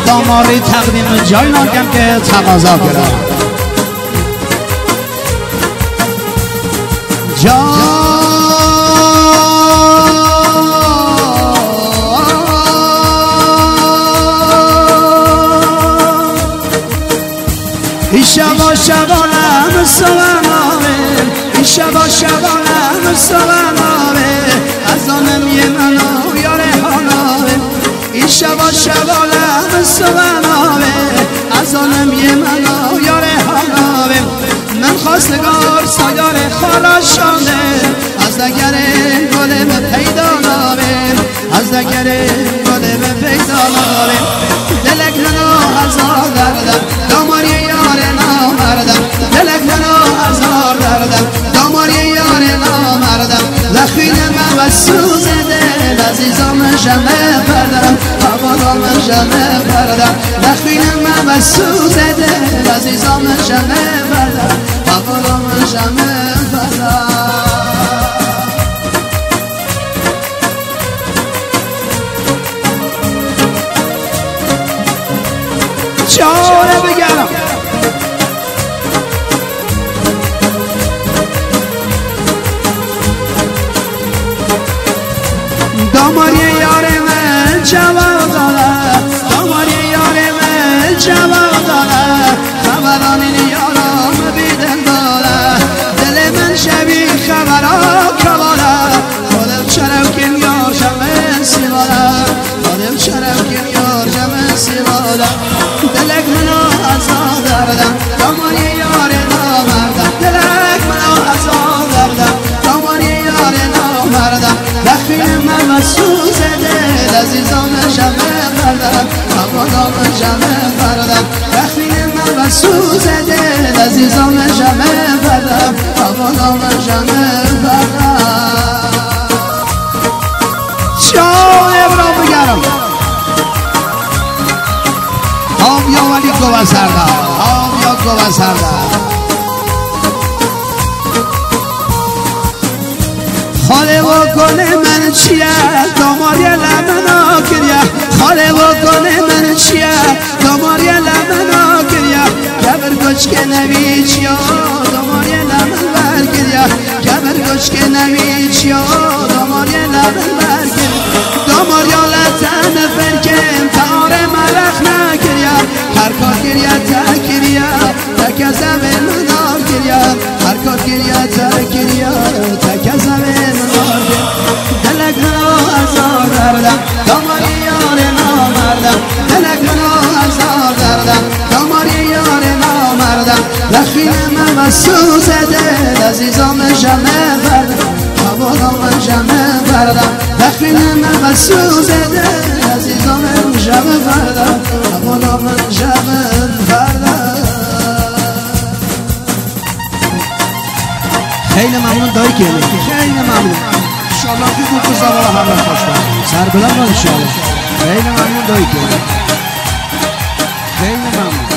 داماری تقدیم جای ناکم که تقاضا کرد این شبا شبانم سوامه این شبا شبانم سوامه از آنم یه منو یاره حالامه این شبا شبانم سوامه از آنم یه منو یاره حالامه من خواستگار سایار خالا شانه از دگر گلم پیدا نامه از دگر گلم پیدا نامه دلک منو هزار دردم داماری یار نامردم دلک منو هزار دردم داماری یار نامردم لخین من و سوز دل عزیزام شمه پردم حوالام شمه پردم لخین من و سوز دل عزیزام شمه پردم حوالام شمه پردم چاره بگرم داماری یار من جواب داره داماری یار من جواب داره خبران این یارم بیدن داره دل من شبیه خبرها کباره خودم چرم کن یار جمع سیواره خودم چرم کن یار جمع سیواره دلک منو هزار دردم داماری یار نامردم دلک منو هزار دردم داماری یار نامردم لخین من و سوز دل عزیزان شمه پردم حوالام شمه پردم لخین من و سوز دل عزیزان شمه پردم حوالام شمه پردم شان ابرام بگرم آب یا ولی گوه سرده آب یا گوه سرده خاله و گل من چیه داماری لمنا کریه خاله و گل من چیه داماری لمنا کریه گبر گوش که نوی چیا داماری لمن بر کریه گبر گوش که نوی چیا داماری لمن بر کریه داماری لطن فرکم تار ملخ نکریه هر کار کریه تا کریه تا کذب منار کریه هر کار کریه تا کریه تا کذب منار دلک منو هزار دردم داماری یار نامردم دلک منو هزار دردم داماری یار نامردم لخین من و سوز دل عزیزام شمه پردم حوالام شمه پردم لخین من و سوز دل عزیزام شمه پردم حوالام شمه پردم خیلی ممنون دایی که خیلی ممنون انشاءالله که بود بزاوه و همه خوش باید سر بلند با انشاءالله خیلی ممنون دایی که خیلی ممنون